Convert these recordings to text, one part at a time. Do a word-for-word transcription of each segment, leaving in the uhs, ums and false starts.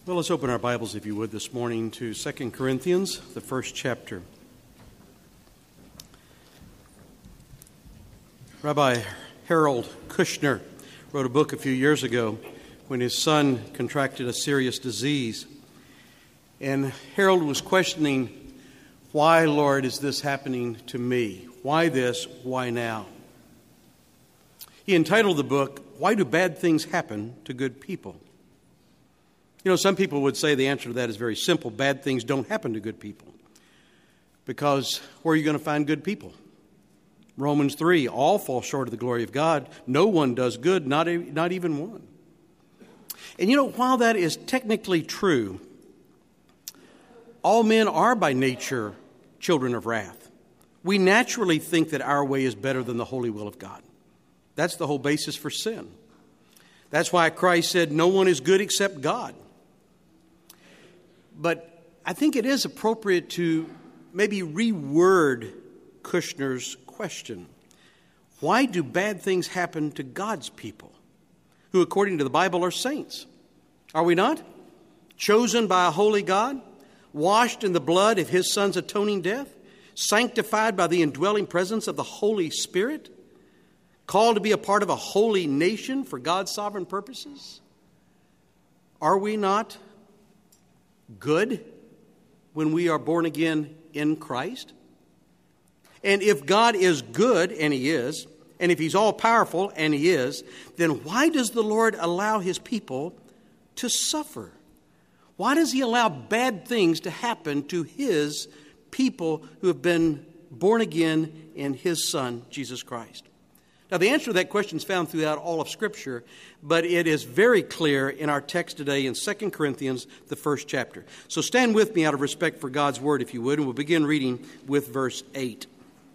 Well, let's open our Bibles, if you would, this morning to Second Corinthians, the first chapter. Rabbi Harold Kushner wrote a book a few years ago when his son contracted a serious disease. And Harold was questioning, why, Lord, is this happening to me? Why this? Why now? He entitled the book, Why Do Bad Things Happen to Good People? You know, some people would say the answer to that is very simple. Bad things don't happen to good people. Because where are you going to find good people? Romans three, all fall short of the glory of God. No one does good, not, a, not even one. And you know, while that is technically true, all men are by nature children of wrath. We naturally think that our way is better than the holy will of God. That's the whole basis for sin. That's why Christ said, no one is good except God. But I think it is appropriate to maybe reword Kushner's question. Why do bad things happen to God's people, who according to the Bible are saints? Are we not? Chosen by a holy God, washed in the blood of his Son's atoning death, sanctified by the indwelling presence of the Holy Spirit, called to be a part of a holy nation for God's sovereign purposes? Are we not good when we are born again in Christ? And if God is good, and he is, and if he's all-powerful, and he is, then why does the Lord allow his people to suffer? Why does he allow bad things to happen to his people who have been born again in his Son, Jesus Christ? Now, the answer to that question is found throughout all of Scripture, but it is very clear in our text today in Second Corinthians, the first chapter. So stand with me out of respect for God's Word, if you would, and we'll begin reading with verse eight.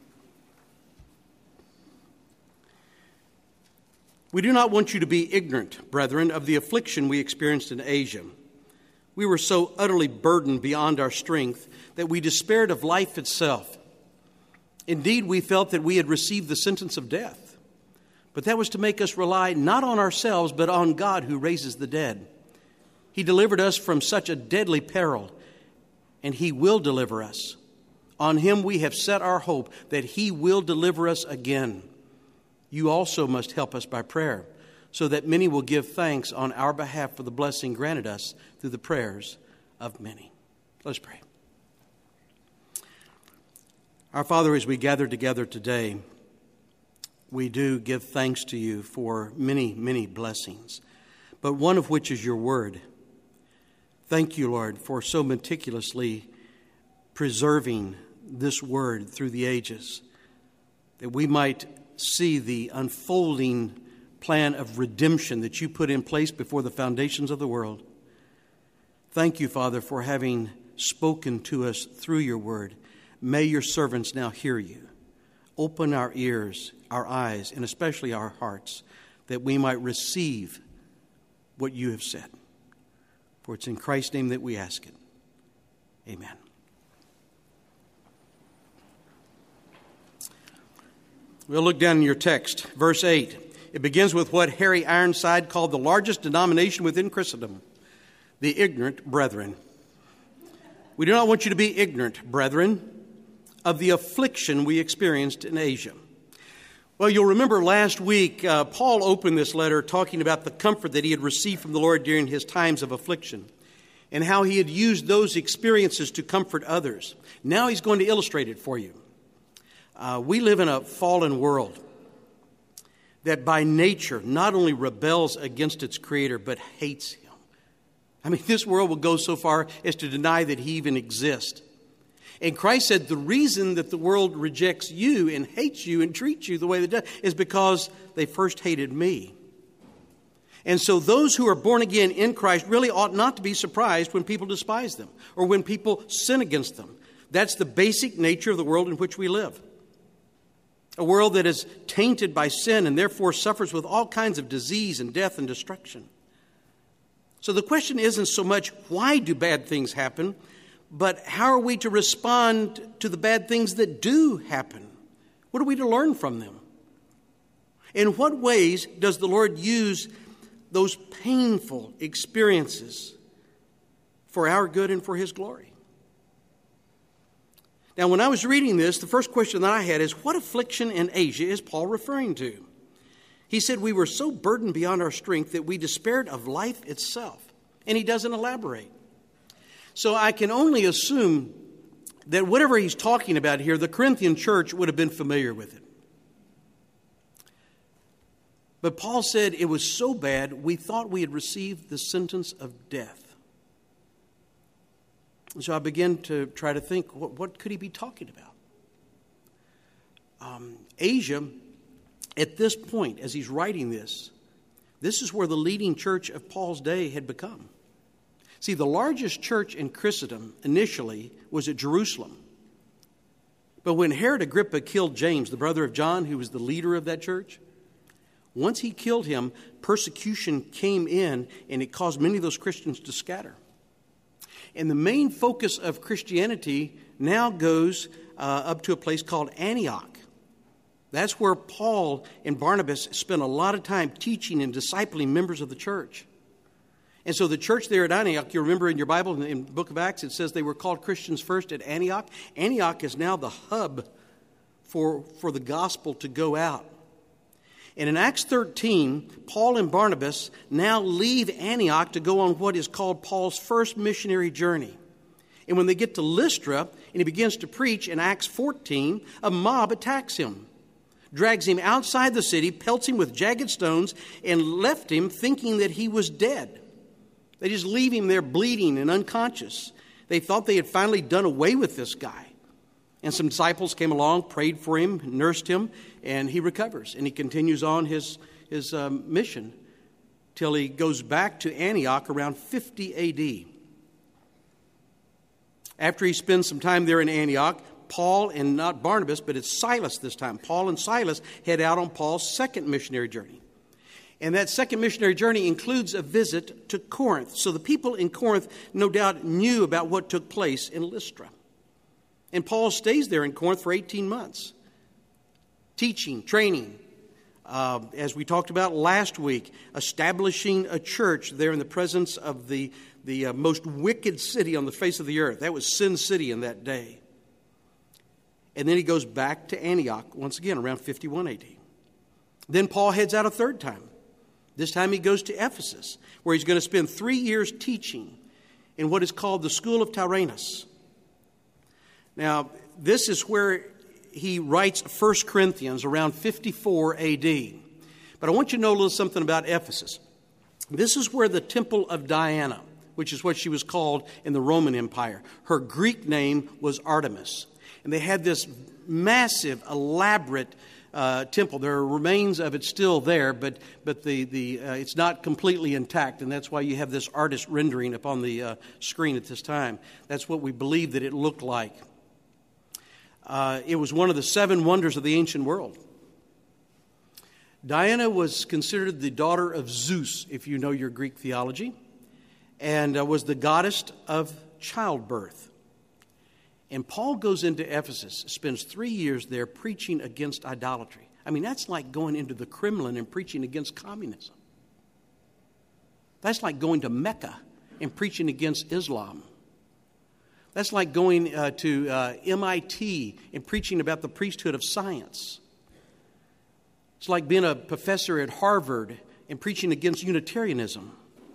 We do not want you to be ignorant, brethren, of the affliction we experienced in Asia. We were so utterly burdened beyond our strength that we despaired of life itself. Indeed, we felt that we had received the sentence of death. But that was to make us rely not on ourselves, but on God who raises the dead. He delivered us from such a deadly peril, and he will deliver us. On him we have set our hope that he will deliver us again. You also must help us by prayer, so that many will give thanks on our behalf for the blessing granted us through the prayers of many. Let's pray. Our Father, as we gather together today, we do give thanks to you for many, many blessings, but one of which is your word. Thank you, Lord, for so meticulously preserving this word through the ages, that we might see the unfolding plan of redemption that you put in place before the foundations of the world. Thank you, Father, for having spoken to us through your word. May your servants now hear you. Open our ears, our eyes, and especially our hearts, that we might receive what you have said. For it's in Christ's name that we ask it. Amen. We'll look down in your text, verse eight. It begins with what Harry Ironside called the largest denomination within Christendom, the ignorant brethren. We do not want you to be ignorant, brethren, of the affliction we experienced in Asia. Well, you'll remember last week, uh, Paul opened this letter talking about the comfort that he had received from the Lord during his times of affliction and how he had used those experiences to comfort others. Now he's going to illustrate it for you. Uh, we live in a fallen world that by nature not only rebels against its creator, but hates him. I mean, this world will go so far as to deny that he even exists. And Christ said the reason that the world rejects you and hates you and treats you the way they do is because they first hated me. And so those who are born again in Christ really ought not to be surprised when people despise them or when people sin against them. That's the basic nature of the world in which we live. A world that is tainted by sin and therefore suffers with all kinds of disease and death and destruction. So the question isn't so much why do bad things happen, but how are we to respond to the bad things that do happen? What are we to learn from them? In what ways does the Lord use those painful experiences for our good and for his glory. Now, when I was reading this, the first question that I had is, what affliction in Asia is Paul referring to? He said, we were so burdened beyond our strength that we despaired of life itself. And he doesn't elaborate. So I can only assume that whatever he's talking about here, the Corinthian church would have been familiar with it. But Paul said it was so bad, we thought we had received the sentence of death. And so I began to try to think, what, what could he be talking about? Um, Asia, at this point, as he's writing this, this is where the leading church of Paul's day had become. See, the largest church in Christendom initially was at Jerusalem. But when Herod Agrippa killed James, the brother of John, who was the leader of that church, once he killed him, persecution came in and it caused many of those Christians to scatter. And the main focus of Christianity now goes uh, up to a place called Antioch. That's where Paul and Barnabas spent a lot of time teaching and discipling members of the church. And so the church there at Antioch, you remember in your Bible, in the book of Acts, it says they were called Christians first at Antioch. Antioch is now the hub for, for the gospel to go out. And in Acts thirteen, Paul and Barnabas now leave Antioch to go on what is called Paul's first missionary journey. And when they get to Lystra and he begins to preach in Acts fourteen, a mob attacks him, drags him outside the city, pelts him with jagged stones, and left him thinking that he was dead. They just leave him there bleeding and unconscious. They thought they had finally done away with this guy. And some disciples came along, prayed for him, nursed him, and he recovers. And he continues on his, his um, mission till he goes back to Antioch around fifty A D. After he spends some time there in Antioch, Paul and not Barnabas, but it's Silas this time. Paul and Silas head out on Paul's second missionary journey. And that second missionary journey includes a visit to Corinth. So the people in Corinth no doubt knew about what took place in Lystra. And Paul stays there in Corinth for eighteen months, teaching, training, uh, as we talked about last week, establishing a church there in the presence of the, the uh, most wicked city on the face of the earth. That was Sin City in that day. And then he goes back to Antioch once again around fifty-one A D. Then Paul heads out a third time. This time he goes to Ephesus, where he's going to spend three years teaching in what is called the School of Tyrannus. Now, this is where he writes First Corinthians around fifty-four A D. But I want you to know a little something about Ephesus. This is where the Temple of Diana, which is what she was called in the Roman Empire. Her Greek name was Artemis. And they had this massive, elaborate uh, temple. There are remains of it still there, but but the the uh, it's not completely intact, and that's why you have this artist rendering up on the uh, screen at this time. That's what we believe that it looked like. Uh, it was one of the seven wonders of the ancient world. Diana was considered the daughter of Zeus, if you know your Greek theology, and uh, was the goddess of childbirth. And Paul goes into Ephesus, spends three years there preaching against idolatry. I mean, that's like going into the Kremlin and preaching against communism. That's like going to Mecca and preaching against Islam. That's like going uh, to uh, M I T and preaching about the priesthood of science. It's like being a professor at Harvard and preaching against Unitarianism.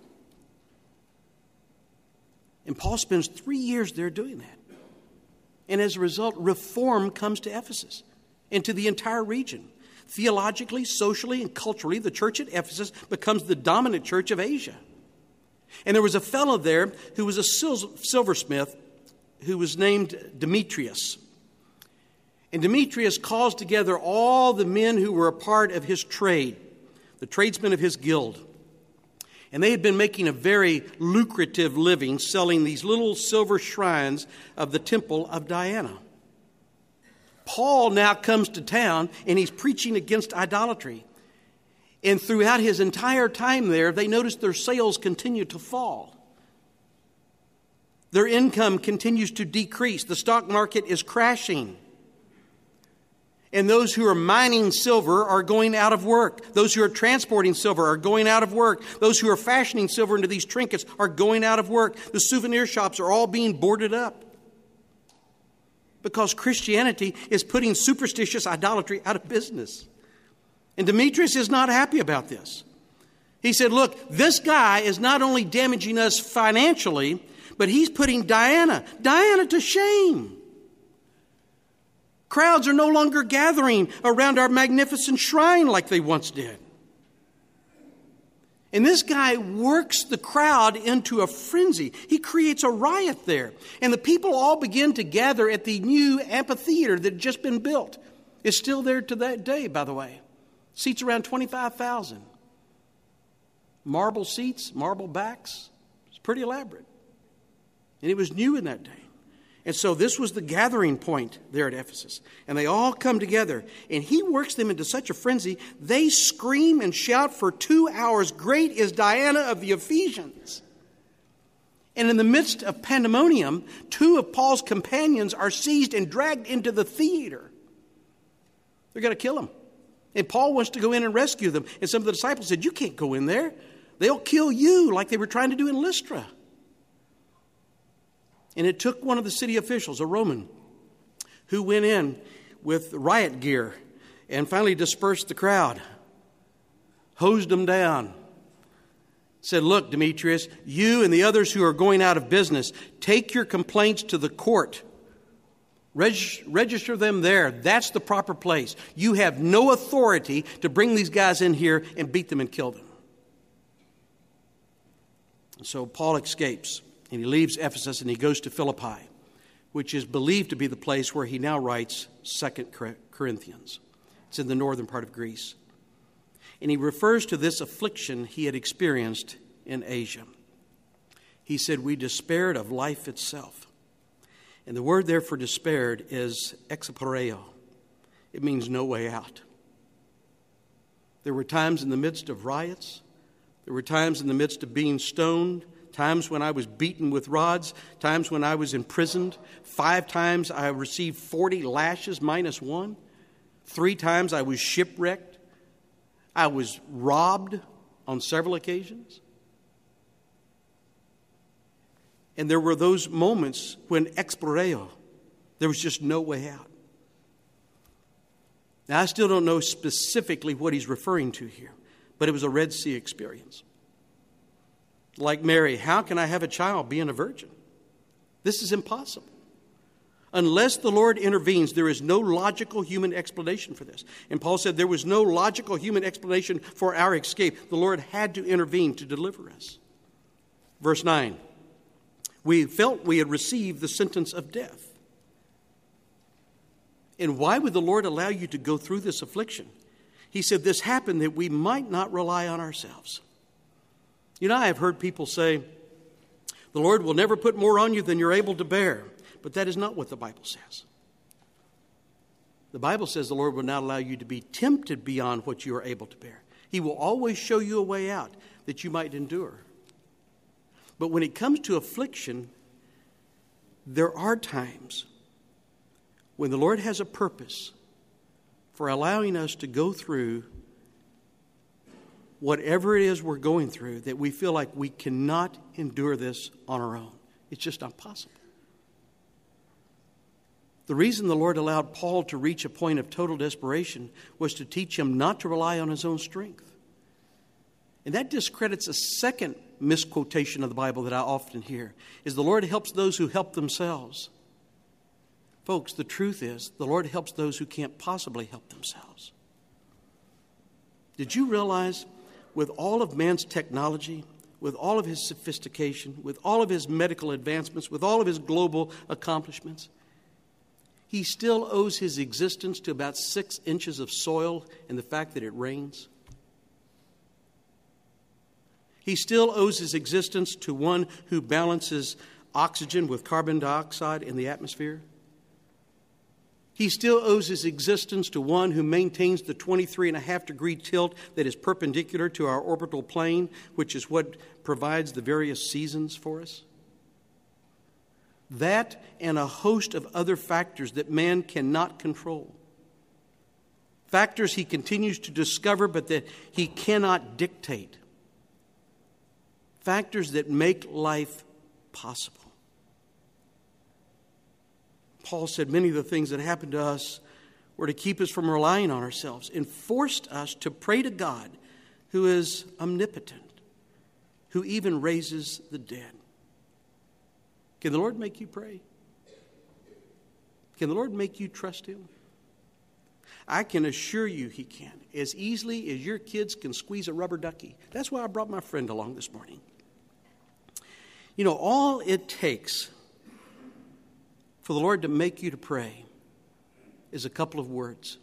And Paul spends three years there doing that. And as a result, reform comes to Ephesus and to the entire region. Theologically, socially, and culturally, the church at Ephesus becomes the dominant church of Asia. And there was a fellow there who was a silversmith who was named Demetrius. And Demetrius calls together all the men who were a part of his trade, the tradesmen of his guild. And they had been making a very lucrative living selling these little silver shrines of the temple of Diana. Paul now comes to town and he's preaching against idolatry. And throughout his entire time there, they notice their sales continue to fall. Their income continues to decrease. The stock market is crashing. And those who are mining silver are going out of work. Those who are transporting silver are going out of work. Those who are fashioning silver into these trinkets are going out of work. The souvenir shops are all being boarded up. Because Christianity is putting superstitious idolatry out of business. And Demetrius is not happy about this. He said, look, this guy is not only damaging us financially, but he's putting Diana, Diana to shame. Crowds are no longer gathering around our magnificent shrine like they once did. And this guy works the crowd into a frenzy. He creates a riot there. And the people all begin to gather at the new amphitheater that had just been built. It's still there to that day, by the way. Seats around twenty-five thousand. Marble seats, marble backs. It's pretty elaborate. And it was new in that day. And so this was the gathering point there at Ephesus. And they all come together. And he works them into such a frenzy, they scream and shout for two hours, "Great is Diana of the Ephesians." And in the midst of pandemonium, two of Paul's companions are seized and dragged into the theater. They're going to kill him. And Paul wants to go in and rescue them. And some of the disciples said, "You can't go in there. They'll kill you," like they were trying to do in Lystra. And it took one of the city officials, a Roman, who went in with riot gear and finally dispersed the crowd, hosed them down, said, "Look, Demetrius, you and the others who are going out of business, take your complaints to the court. Reg- register them there. That's the proper place. You have no authority to bring these guys in here and beat them and kill them." So Paul escapes. And he leaves Ephesus and he goes to Philippi, which is believed to be the place where he now writes Second Corinthians. It's in the northern part of Greece. And he refers to this affliction he had experienced in Asia. He said, "We despaired of life itself." And the word there for despaired is exaporeo. It means no way out. There were times in the midst of riots. There were times in the midst of being stoned. Times when I was beaten with rods, times when I was imprisoned. Five times I received forty lashes minus one. Three times I was shipwrecked. I was robbed on several occasions. And there were those moments when exploreo, there was just no way out. Now, I still don't know specifically what he's referring to here, but it was a Red Sea experience. Like Mary, how can I have a child being a virgin? This is impossible. Unless the Lord intervenes, there is no logical human explanation for this. And Paul said there was no logical human explanation for our escape. The Lord had to intervene to deliver us. Verse nine, we felt we had received the sentence of death. And why would the Lord allow you to go through this affliction? He said this happened that we might not rely on ourselves. You know, I have heard people say, the Lord will never put more on you than you're able to bear. But that is not what the Bible says. The Bible says the Lord will not allow you to be tempted beyond what you are able to bear. He will always show you a way out that you might endure. But when it comes to affliction, there are times when the Lord has a purpose for allowing us to go through whatever it is we're going through, that we feel like we cannot endure this on our own. It's just not possible. The reason the Lord allowed Paul to reach a point of total desperation was to teach him not to rely on his own strength. And that discredits a second misquotation of the Bible that I often hear, is the Lord helps those who help themselves. Folks, the truth is, the Lord helps those who can't possibly help themselves. Did you realize, with all of man's technology, with all of his sophistication, with all of his medical advancements, with all of his global accomplishments, he still owes his existence to about six inches of soil and the fact that it rains? He still owes his existence to one who balances oxygen with carbon dioxide in the atmosphere? He still owes his existence to one who maintains the twenty-three and a half degree tilt that is perpendicular to our orbital plane, which is what provides the various seasons for us. That and a host of other factors that man cannot control. Factors he continues to discover but that he cannot dictate. Factors that make life possible. Paul said many of the things that happened to us were to keep us from relying on ourselves and forced us to pray to God who is omnipotent, who even raises the dead. Can the Lord make you pray? Can the Lord make you trust Him? I can assure you He can. As easily as your kids can squeeze a rubber ducky. That's why I brought my friend along this morning. You know, all it takes for the Lord to make you to pray is a couple of words.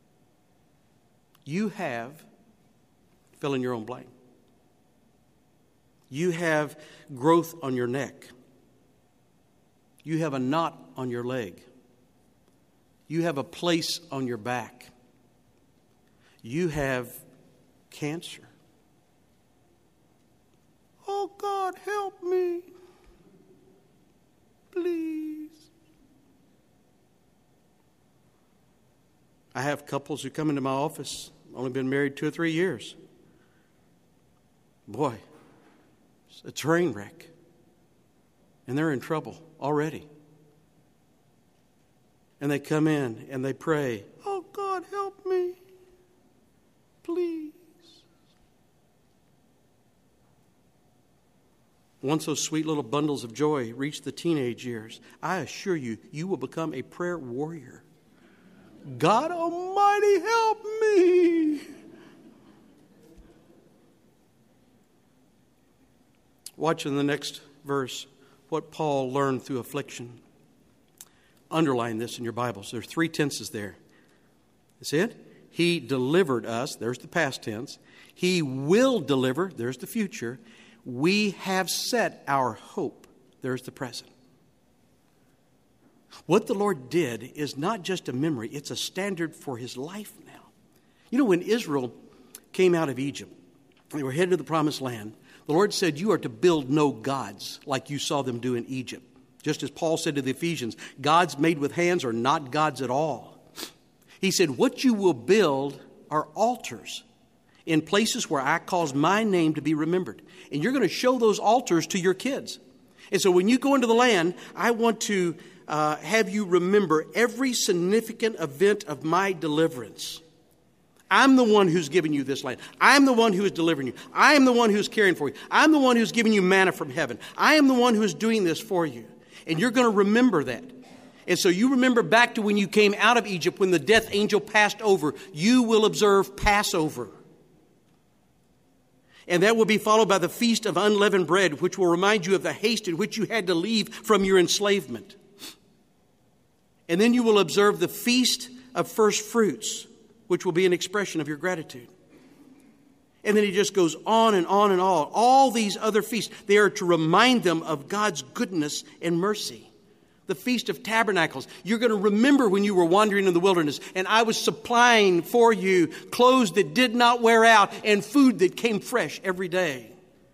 You have, fill in your own blank. You have growth on your neck. You have a knot on your leg. You have a place on your back. You have cancer. Oh, God, help me. Please. I have couples who come into my office, only been married two or three years. Boy, it's a train wreck. And they're in trouble already. And they come in and they pray, oh, God, help me. Please. Once those sweet little bundles of joy reach the teenage years, I assure you, you will become a prayer warrior. God Almighty, help me. Watch in the next verse what Paul learned through affliction. Underline this in your Bibles. There are three tenses there. That's it. He delivered us. There's the past tense. He will deliver. There's the future. We have set our hope. There's the present. What the Lord did is not just a memory. It's a standard for His life now. You know, when Israel came out of Egypt, they were headed to the promised land, the Lord said, you are to build no gods like you saw them do in Egypt. Just as Paul said to the Ephesians, gods made with hands are not gods at all. He said, what you will build are altars in places where I cause my name to be remembered. And you're going to show those altars to your kids. And so when you go into the land, I want to uh, have you remember every significant event of my deliverance. I'm the one who's giving you this land. I'm the one who is delivering you. I am the one who's caring for you. I'm the one who's giving you manna from heaven. I am the one who is doing this for you. And you're going to remember that. And so you remember back to when you came out of Egypt, when the death angel passed over, you will observe Passover. And that will be followed by the Feast of Unleavened Bread, which will remind you of the haste in which you had to leave from your enslavement. And then you will observe the Feast of First Fruits, which will be an expression of your gratitude. And then he just goes on and on and on. All these other feasts, they are to remind them of God's goodness and mercy. The Feast of Tabernacles. You're going to remember when you were wandering in the wilderness and I was supplying for you clothes that did not wear out and food that came fresh every day.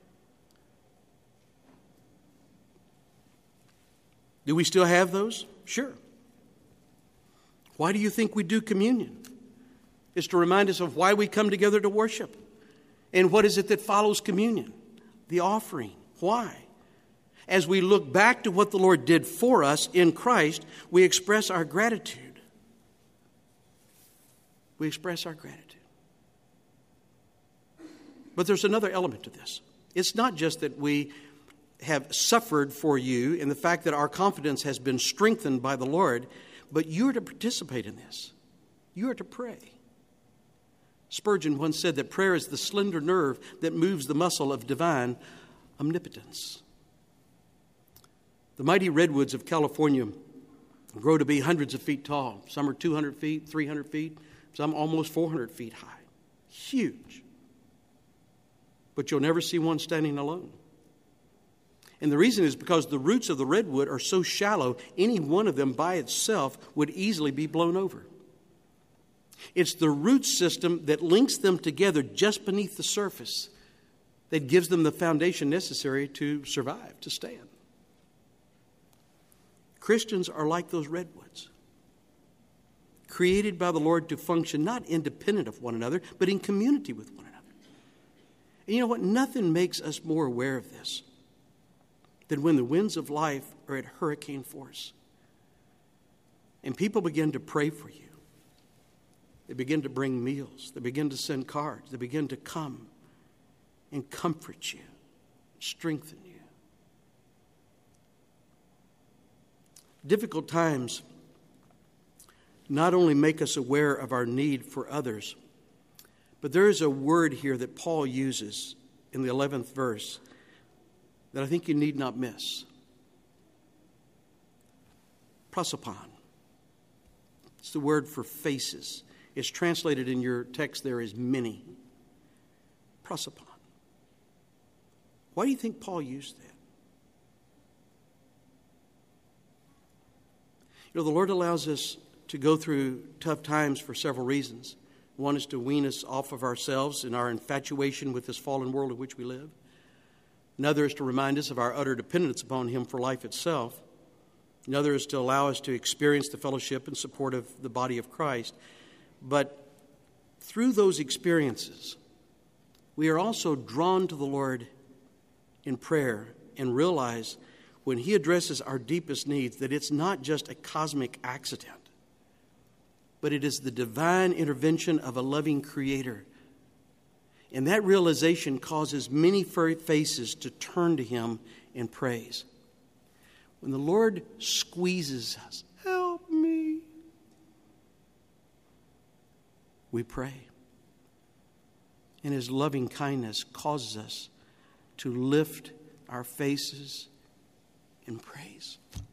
Do we still have those? Sure. Why do you think we do communion? It's to remind us of why we come together to worship. And what is it that follows communion? The offering. Why? As we look back to what the Lord did for us in Christ, we express our gratitude. We express our gratitude. But there's another element to this. It's not just that we have suffered for you in the fact that our confidence has been strengthened by the Lord, but you are to participate in this. You are to pray. Spurgeon once said that prayer is the slender nerve that moves the muscle of divine omnipotence. The mighty redwoods of California grow to be hundreds of feet tall. Some are two hundred feet, three hundred feet, some almost four hundred feet high. Huge. But you'll never see one standing alone. And the reason is because the roots of the redwood are so shallow, any one of them by itself would easily be blown over. It's the root system that links them together just beneath the surface that gives them the foundation necessary to survive, to stand. Christians are like those redwoods. created by the Lord to function not independent of one another, but in community with one another. And you know what? Nothing makes us more aware of this than when the winds of life are at hurricane force and people begin to pray for you. They begin to bring meals. They begin to send cards. They begin to come and comfort you, strengthen you. Difficult times not only make us aware of our need for others, but there is a word here that Paul uses in the eleventh verse that I think you need not miss. Prosopon. It's the word for faces. It's translated in your text there as many. Prosopon. Why do you think Paul used that? You know, the Lord allows us to go through tough times for several reasons. One is to wean us off of ourselves and our infatuation with this fallen world in which we live. Another is to remind us of our utter dependence upon Him for life itself. Another is to allow us to experience the fellowship and support of the body of Christ. But through those experiences, we are also drawn to the Lord in prayer and realize when He addresses our deepest needs that it's not just a cosmic accident, but it is the divine intervention of a loving Creator. And that realization causes many faces to turn to Him in praise. When the Lord squeezes us, help me, we pray. And His loving kindness causes us to lift our faces in praise.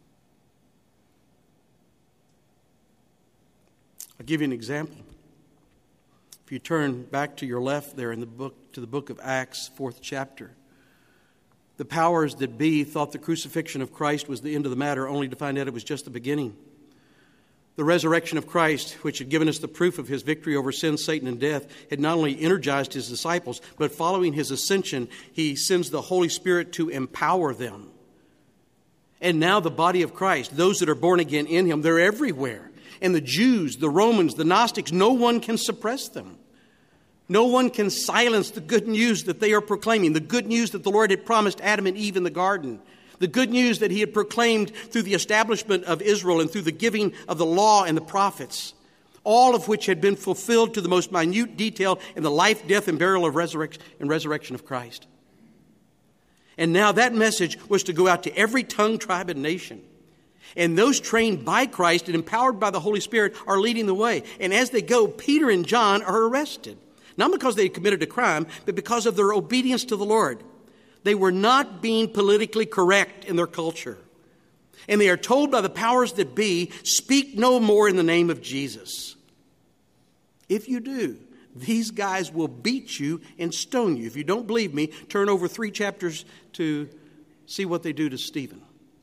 I'll give you an example. If you turn back to your left there in the book, to the book of Acts, fourth chapter, the powers that be thought the crucifixion of Christ was the end of the matter, only to find out it was just the beginning. The resurrection of Christ, which had given us the proof of His victory over sin, Satan, and death, had not only energized His disciples, but following His ascension, He sends the Holy Spirit to empower them. And now the body of Christ, those that are born again in Him, they're everywhere. And the Jews, the Romans, the Gnostics, no one can suppress them. No one can silence the good news that they are proclaiming, the good news that the Lord had promised Adam and Eve in the garden, the good news that He had proclaimed through the establishment of Israel and through the giving of the law and the prophets, all of which had been fulfilled to the most minute detail in the life, death, and burial of resurrection and resurrection of Christ. And now that message was to go out to every tongue, tribe, and nation. And those trained by Christ and empowered by the Holy Spirit are leading the way. And as they go, Peter and John are arrested. Not because they committed a crime, but because of their obedience to the Lord. They were not being politically correct in their culture. And they are told by the powers that be, speak no more in the name of Jesus. If you do, these guys will beat you and stone you. If you don't believe me, turn over three chapters to see what they do to Stephen.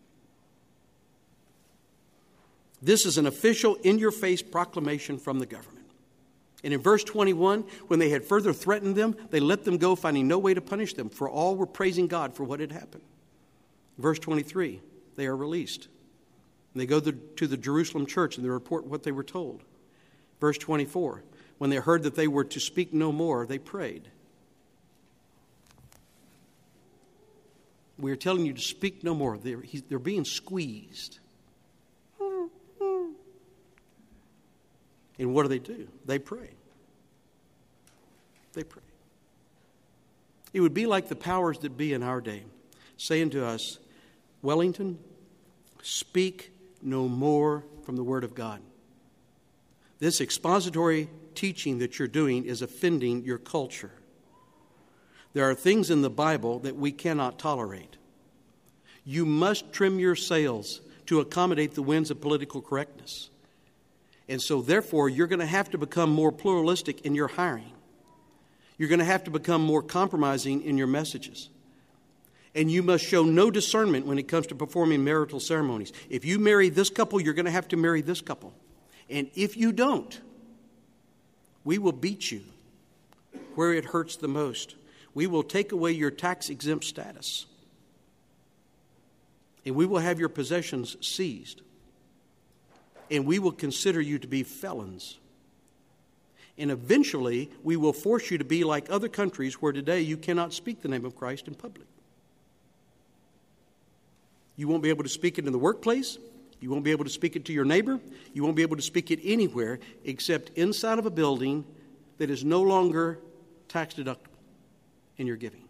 This is an official, in-your-face proclamation from the government. And in verse twenty-one, when they had further threatened them, they let them go, finding no way to punish them, for all were praising God for what had happened. Verse twenty-three, they are released. And they go to the Jerusalem church and they report what they were told. Verse twenty-four, when they heard that they were to speak no more, they prayed. We are telling you to speak no more. They're, they're being squeezed. And what do they do? They pray. They pray. It would be like the powers that be in our day saying to us, Wellington, speak no more from the Word of God. This expository teaching that you're doing is offending your culture. There are things in the Bible that we cannot tolerate. You must trim your sails to accommodate the winds of political correctness. And so, therefore, you're going to have to become more pluralistic in your hiring. You're going to have to become more compromising in your messages. And you must show no discernment when it comes to performing marital ceremonies. If you marry this couple, you're going to have to marry this couple. And if you don't, we will beat you where it hurts the most. We will take away your tax-exempt status. And we will have your possessions seized. and we will consider you to be felons. And eventually, we will force you to be like other countries where today you cannot speak the name of Christ in public. You won't be able to speak it in the workplace. You won't be able to speak it to your neighbor. You won't be able to speak it anywhere except inside of a building that is no longer tax deductible in your giving.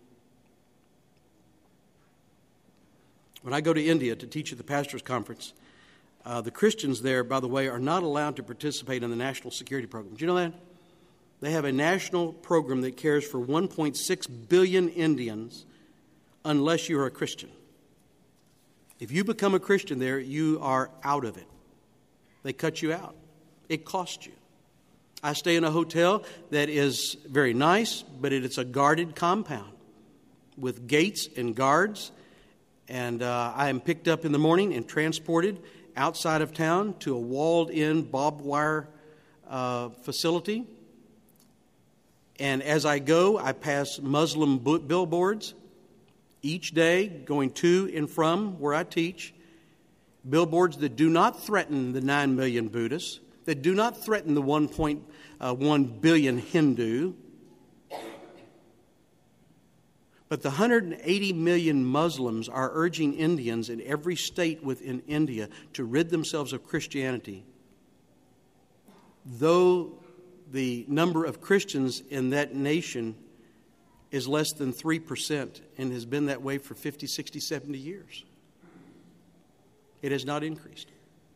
When I go to India to teach at the Pastors' Conference, uh, the Christians there, by the way, are not allowed to participate in the national security program. Do you know that? They have a national program that cares for one point six billion Indians unless you're a Christian. If you become a Christian there, you are out of it. They cut you out. It costs you. I stay in a hotel that is very nice, but it's a guarded compound with gates and guards. And uh, I am picked up in the morning and transported outside of town to a walled-in barbed wire uh, facility. And as I go, I pass Muslim billboards each day going to and from where I teach. Billboards that do not threaten the nine million Buddhists, that do not threaten the one point one billion Hindu. But the one hundred eighty million Muslims are urging Indians in every state within India to rid themselves of Christianity. Though the number of Christians in that nation is less than three percent and has been that way for fifty, sixty, seventy years. It has not increased.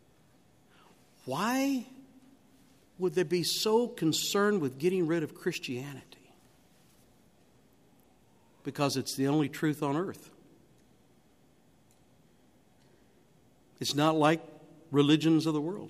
Why would they be so concerned with getting rid of Christianity? Because it's the only truth on earth. It's not like religions of the world.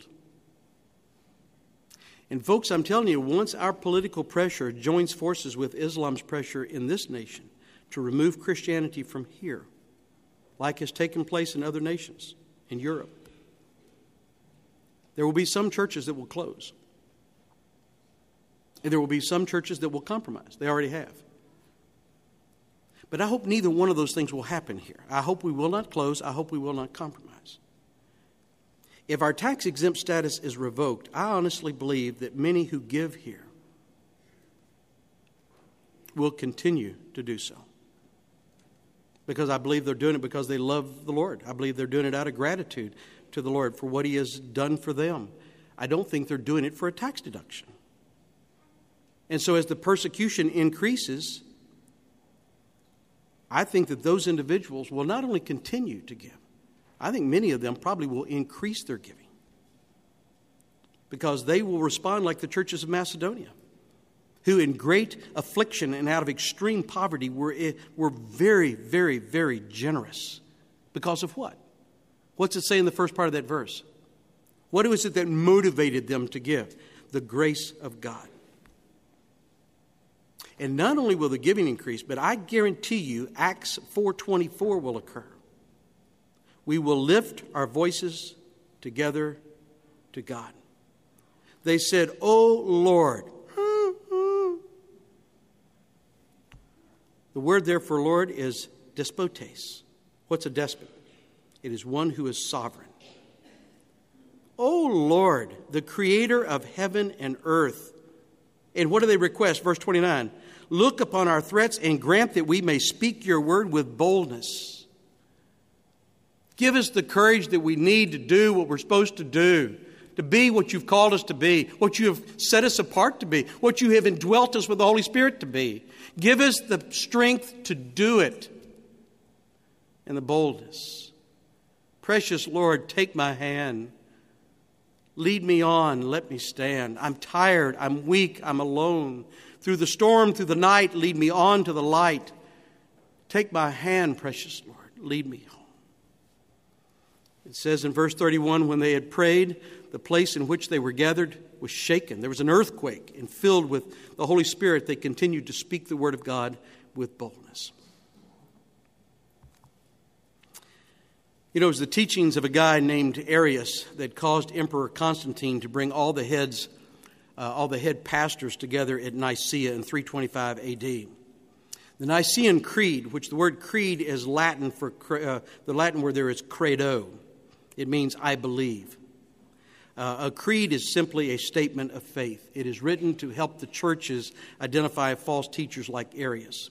And folks, I'm telling you, once our political pressure joins forces with Islam's pressure in this nation to remove Christianity from here, like has taken place in other nations in Europe, there will be some churches that will close. And there will be some churches that will compromise. They already have. But I hope neither one of those things will happen here. I hope we will not close. I hope we will not compromise. If our tax-exempt status is revoked, I honestly believe that many who give here will continue to do so. Because I believe they're doing it because they love the Lord. I believe they're doing it out of gratitude to the Lord for what He has done for them. I don't think they're doing it for a tax deduction. And so as the persecution increases, I think that those individuals will not only continue to give, I think many of them probably will increase their giving because they will respond like the churches of Macedonia, who in great affliction and out of extreme poverty were, were very, very, very generous. Because of what? What's it say in the first part of that verse? What was it that motivated them to give? The grace of God. And not only will the giving increase, but I guarantee you Acts four twenty-four will occur. We will lift our voices together to God. They said, "O Lord." The word there for Lord is despotes. What's a despot? It is one who is sovereign. "O Lord, the creator of heaven and earth." And what do they request? Verse twenty-nine. "Look upon our threats and grant that we may speak your word with boldness." Give us the courage that we need to do what we're supposed to do, to be what you've called us to be, what you have set us apart to be, what you have indwelt us with the Holy Spirit to be. Give us the strength to do it and the boldness. Precious Lord, take my hand. Lead me on, let me stand. I'm tired, I'm weak, I'm alone. Through the storm, through the night, lead me on to the light. Take my hand, precious Lord, lead me home. It says in verse thirty-one, when they had prayed, the place in which they were gathered was shaken. There was an earthquake, and filled with the Holy Spirit, they continued to speak the word of God with boldness. You know, it was the teachings of a guy named Arius that caused Emperor Constantine to bring all the heads, uh, all the head pastors together at Nicaea in three twenty-five A D. The Nicene Creed, which the word creed is Latin for uh, the Latin word there is credo. It means I believe. Uh, a creed is simply a statement of faith. It is written to help the churches identify false teachers like Arius.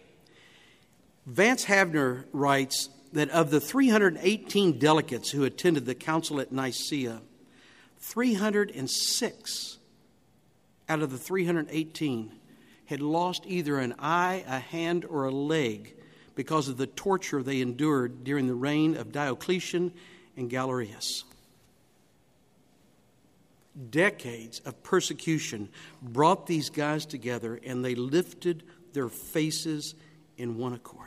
Vance Havner writes that of the three hundred eighteen delegates who attended the council at Nicaea, three hundred six out of the three hundred eighteen had lost either an eye, a hand, or a leg because of the torture they endured during the reign of Diocletian and Galerius. Decades of persecution brought these guys together, and they lifted their faces in one accord.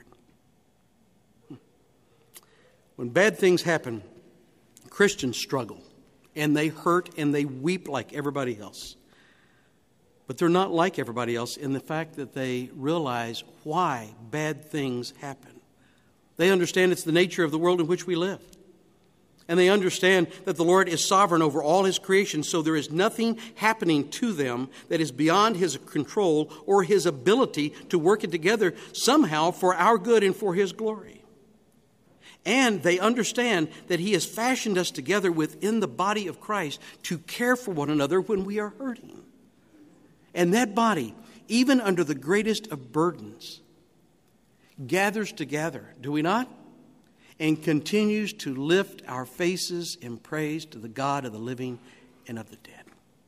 When bad things happen, Christians struggle, and they hurt, and they weep like everybody else. But they're not like everybody else in the fact that they realize why bad things happen. They understand it's the nature of the world in which we live. And they understand that the Lord is sovereign over all His creation, so there is nothing happening to them that is beyond His control or His ability to work it together somehow for our good and for His glory. And they understand that He has fashioned us together within the body of Christ to care for one another when we are hurting. And that body, even under the greatest of burdens, gathers together, do we not? And continues to lift our faces in praise to the God of the living and of the dead.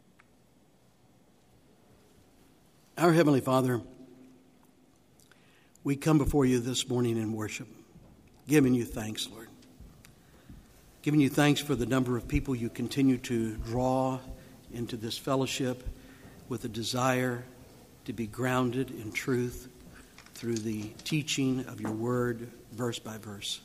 Our Heavenly Father, we come before you this morning in worship, giving you thanks, Lord. Giving you thanks for the number of people you continue to draw into this fellowship with a desire to be grounded in truth through the teaching of your word, verse by verse.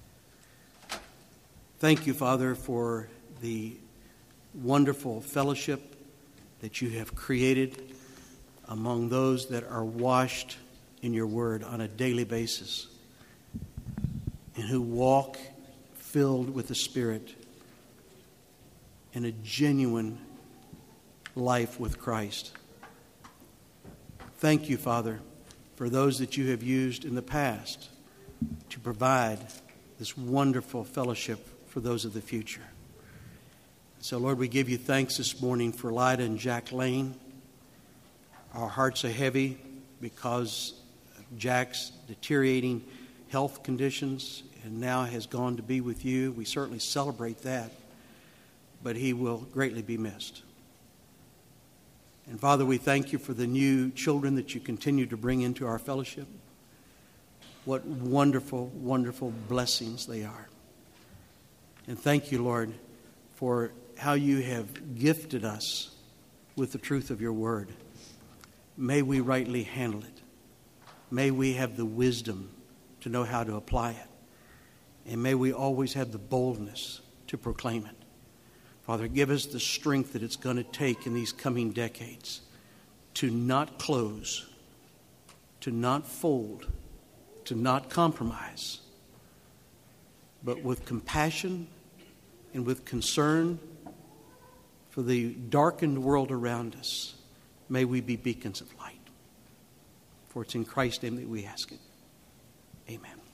Thank you, Father, for the wonderful fellowship that you have created among those that are washed in your word on a daily basis and who walk filled with the Spirit in a genuine life with Christ. Thank you, Father, for those that you have used in the past to provide this wonderful fellowship for those of the future. So, Lord, we give you thanks this morning for Lyda and Jack Lane. Our hearts are heavy because of Jack's deteriorating health conditions and now has gone to be with you. We certainly celebrate that, but he will greatly be missed. And, Father, we thank you for the new children that you continue to bring into our fellowship. What wonderful, wonderful blessings they are. And thank you, Lord, for how you have gifted us with the truth of your word. May we rightly handle it. May we have the wisdom to know how to apply it. And may we always have the boldness to proclaim it. Father, give us the strength that it's going to take in these coming decades to not close, to not fold, to not compromise, but with compassion and with concern for the darkened world around us, may we be beacons of light. For it's in Christ's name that we ask it. Amen.